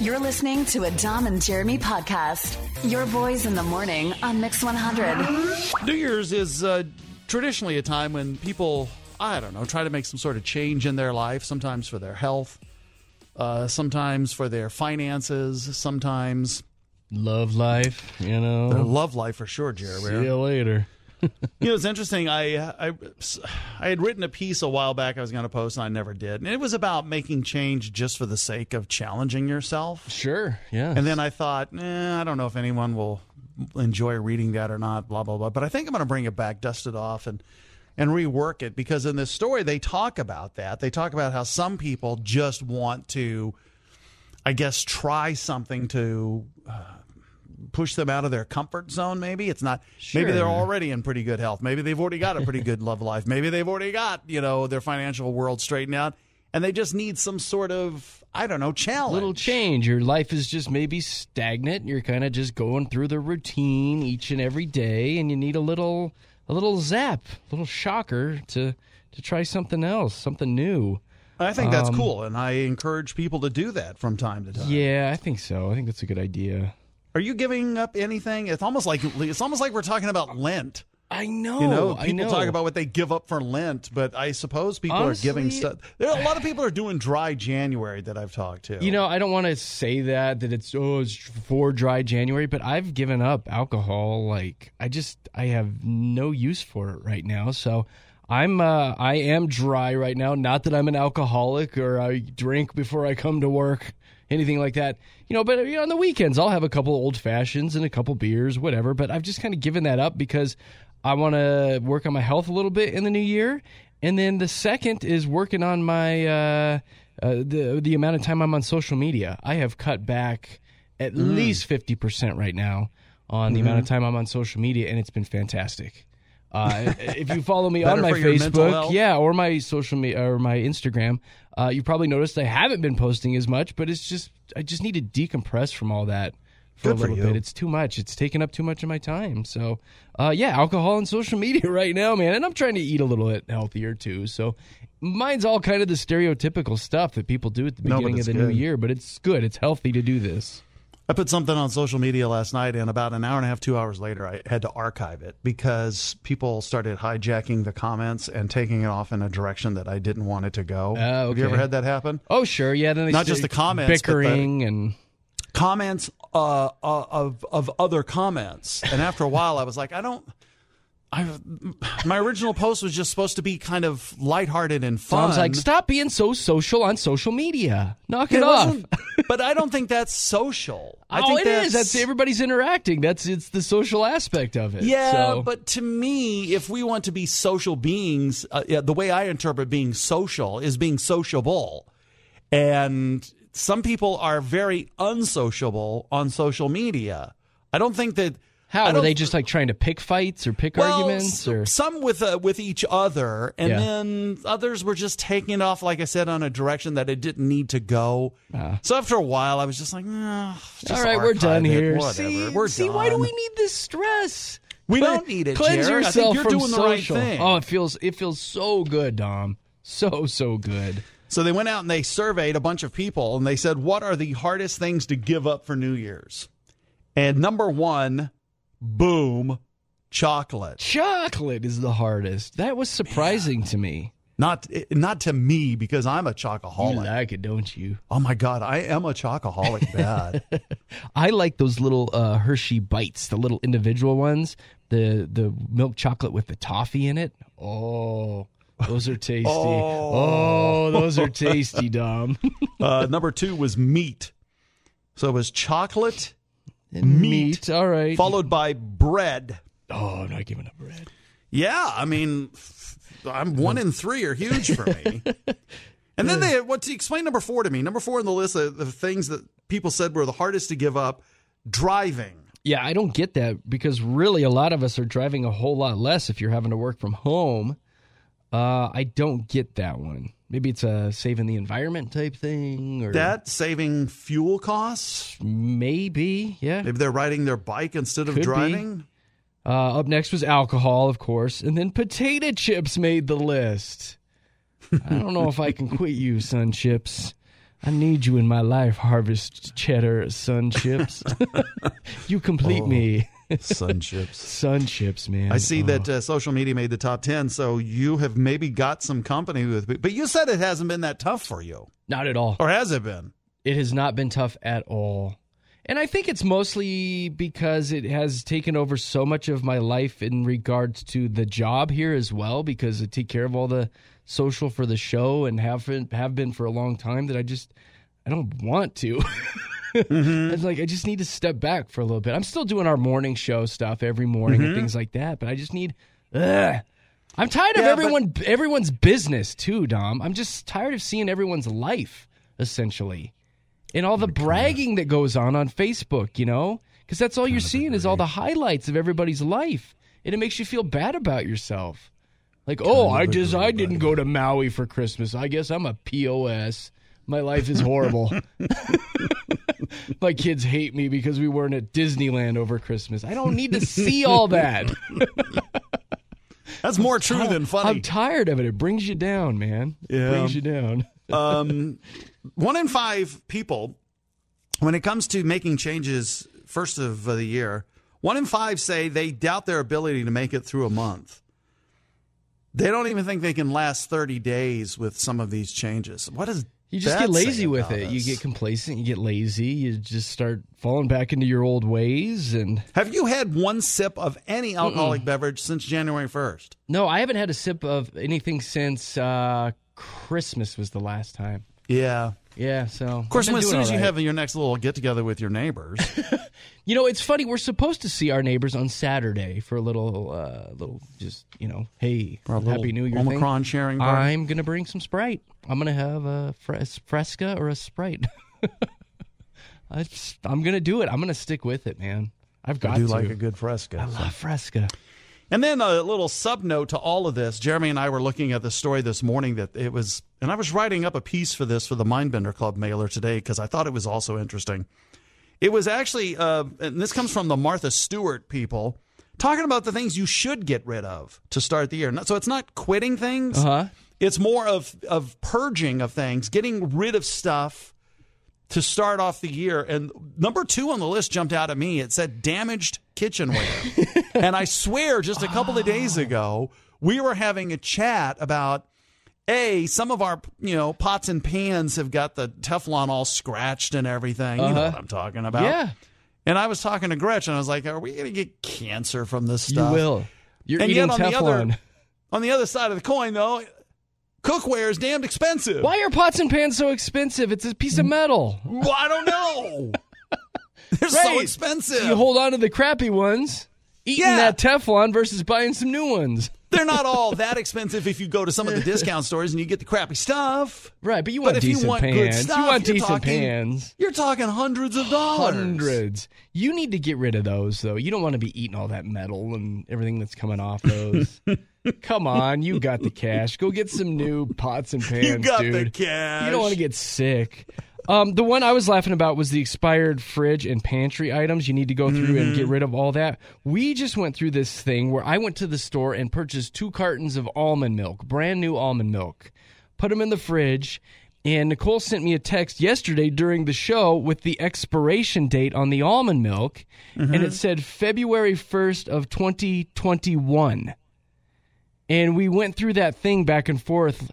You're listening to a Dom and Jeremy podcast. Your boys in the morning on Mix 100. New Year's is traditionally a time when people, I don't know, try to make some sort of change in their life, sometimes for their health, sometimes for their finances, sometimes love life, you know. Their love life for sure, Jerry. See you later. You know, it's interesting. I had written a piece a while back I was going to post, and I never did. And it was about making change just for the sake of challenging yourself. Sure, yeah. And then I thought, I don't know if anyone will enjoy reading that or not, blah, blah, blah. But I think I'm going to bring it back, dust it off, and rework it. Because in this story, they talk about that. They talk about how some people just want to, I guess, try something to push them out of their comfort zone. Maybe it's not. Sure. Maybe they're already in pretty good health. Maybe they've already got a pretty good love life. Maybe they've already got, their financial world straightened out, and they just need some sort of, I don't know, challenge. Little change. Your life is just maybe stagnant. You're kind of just going through the routine each and every day, and you need a little zap, a little shocker to try something else, something new. I think that's cool, and I encourage people to do that from time to time. Yeah, I think so. I think that's a good idea. Are you giving up anything? It's almost like we're talking about Lent. I know. People talk about what they give up for Lent, but I suppose people are giving stuff. There are a lot of people are doing dry January that I've talked to. I don't want to say that it's for dry January, but I've given up alcohol. Like I have no use for it right now. So I am dry right now. Not that I'm an alcoholic or I drink before I come to work. Anything like that, but on the weekends I'll have a couple old fashions and a couple beers, whatever. But I've just kind of given that up because I want to work on my health a little bit in the new year. And then the second is working on my the amount of time I'm on social media. I have cut back at least 50% right now on the amount of time I'm on social media, and it's been fantastic. If you follow me on my Facebook, or my social media or my Instagram, you probably noticed I haven't been posting as much, but I just need to decompress from all that for a little bit. It's too much. It's taking up too much of my time. So, alcohol and social media right now, man. And I'm trying to eat a little bit healthier too. So mine's all kind of the stereotypical stuff that people do at the beginning of the new year, but it's good. It's healthy to do this. I put something on social media last night, and about an hour and a half, 2 hours later, I had to archive it because people started hijacking the comments and taking it off in a direction that I didn't want it to go. Okay. Have you ever had that happen? Oh, sure. Yeah. Then they not just the comments, bickering and comments of other comments. And after a while, I was like, my original post was just supposed to be kind of lighthearted and fun. So I was like, stop being so social on social media. Knock it off. But I don't think that's social. I think it is. That's everybody's interacting. It's the social aspect of it. Yeah, but to me, if we want to be social beings, the way I interpret being social is being sociable. And some people are very unsociable on social media. I don't think that... How were they just like trying to pick fights or pick arguments? Or some with each other, and then others were just taking it off, like I said, on a direction that it didn't need to go. So after a while, I was just like, all right, we're done here. Whatever, we're done. Why do we need this stress? We don't need it, Cleanse Jared. yourself I think you're from doing social. the right thing. Oh, it feels so good, Dom. So good. So they went out and they surveyed a bunch of people, and they said, what are the hardest things to give up for New Year's? And number one, boom, chocolate. Chocolate is the hardest. That was surprising to me. Not to me, because I'm a chocoholic. You like it, don't you? Oh, my God. I am a chocoholic bad. I like those little Hershey Bites, the little individual ones, the milk chocolate with the toffee in it. Oh, those are tasty. Those are tasty, Dom. Number two was meat. So it was chocolate and meat. All right. Followed by bread. Oh, I'm not giving up bread. Yeah, I mean, I'm 1 and 3 are huge for me. And then explain number 4 to me. Number 4 on the list of the things that people said were the hardest to give up, driving. Yeah, I don't get that because really a lot of us are driving a whole lot less if you're having to work from home. I don't get that one. Maybe it's a saving the environment type thing. Or that saving fuel costs? Maybe, yeah. Maybe they're riding their bike instead of driving? Up next was alcohol, of course. And then potato chips made the list. I don't know if I can quit you, Sun Chips. I need you in my life, Harvest Cheddar Sun Chips. You complete me. Sun Chips. Sun Chips, man. I see that social media made the top 10, so you have maybe got some company with. But you said it hasn't been that tough for you. Not at all. Or has it been? It has not been tough at all. And I think it's mostly because it has taken over so much of my life in regards to the job here as well, because I take care of all the social for the show and have been for a long time that I don't want to. It's like I just need to step back for a little bit. I'm still doing our morning show stuff every morning and things like that, but I just need I'm tired of everyone's business too, Dom. I'm just tired of seeing everyone's life, essentially. And all the bragging that goes on Facebook, you know? Because that's all you're seeing is all the highlights of everybody's life. And it makes you feel bad about yourself. Like, I didn't go to Maui for Christmas. I guess I'm a POS. My life is horrible. My kids hate me because we weren't at Disneyland over Christmas. I don't need to see all that. That's more true than funny. I'm tired of it. It brings you down, man. It brings you down. 1 in 5 people, when it comes to making changes first of the year, 1 in 5 say they doubt their ability to make it through a month. They don't even think they can last 30 days with some of these changes. What does You just that get lazy say with about it. us? You get complacent. You get lazy. You just start falling back into your old ways. And Have you had one sip of any alcoholic beverage since January 1st? no, I haven't had a sip of anything since Christmas was the last time. Yeah. Yeah, so Of course, as soon as you have your next little get-together with your neighbors. You know, it's funny. We're supposed to see our neighbors on Saturday for a little, just, you know, hey, For a little Happy New Year Omicron thing. sharing party. I'm going to bring some Sprite. I'm going to have a Fresca or a Sprite. I'm going to do it. I'm going to stick with it, man. I've got I do to. like a good Fresca. I love Fresca. And then a little sub-note to all of this. Jeremy and I were looking at the story this morning that it was, and I was writing up a piece for this for the Mindbender Club mailer today because I thought it was also interesting. It was actually, and this comes from the Martha Stewart people, talking about the things you should get rid of to start the year. So it's not quitting things. It's more of purging of things, getting rid of stuff to start off the year. And number 2 on the list jumped out at me. It said damaged kitchenware. And I swear just a couple of days ago, we were having a chat about, some of our, pots and pans have got the Teflon all scratched and everything. You know what I'm talking about. Yeah. And I was talking to Gretchen. I was like, are we going to get cancer from this stuff? You will. You're and eating yet Teflon. On the other side of the coin, though, cookware is damned expensive. Why are pots and pans so expensive? It's a piece of metal. Well, I don't know. They're so expensive. You hold on to the crappy ones, eating that Teflon versus buying some new ones. They're not all that expensive if you go to some of the discount stores and you get the crappy stuff. Right, but you want decent if you want pans. good stuff, you want you're decent talking, pans. You're talking hundreds of dollars. Hundreds. You need to get rid of those, though. You don't want to be eating all that metal and everything that's coming off those. Come on, you got the cash. Go get some new pots and pans, You got dude. the cash. You don't want to get sick. The one I was laughing about was the expired fridge and pantry items. You need to go through and get rid of all that. We just went through this thing where I went to the store and purchased 2 cartons of almond milk, brand new almond milk, put them in the fridge, and Nicole sent me a text yesterday during the show with the expiration date on the almond milk, and it said February 1st of 2021. And we went through that thing back and forth.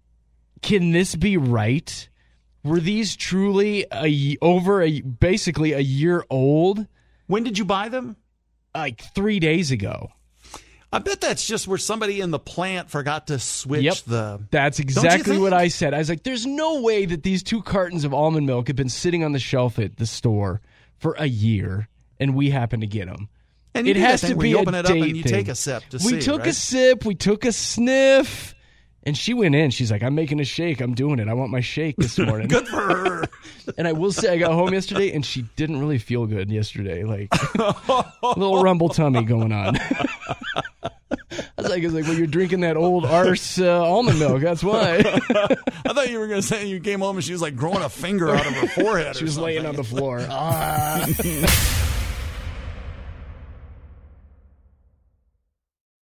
Can this be right? Were these truly basically a year old? When did you buy them? Like 3 days ago. I bet that's just where somebody in the plant forgot to switch the... That's exactly what I said. I was like, there's no way that these 2 cartons of almond milk have been sitting on the shelf at the store for a year, and we happen to get them. And it has to be you open it up and you take a sip to see, We took right? a sip. We took a sniff. And she went in. She's like, I'm making a shake. I'm doing it. I want my shake this morning. Good for her. And I will say, I got home yesterday, and she didn't really feel good yesterday. Like, a little rumble tummy going on. I was like, well, you're drinking that old arse almond milk. That's why. I thought you were going to say you came home and she was like growing a finger out of her forehead. She was laying on the floor.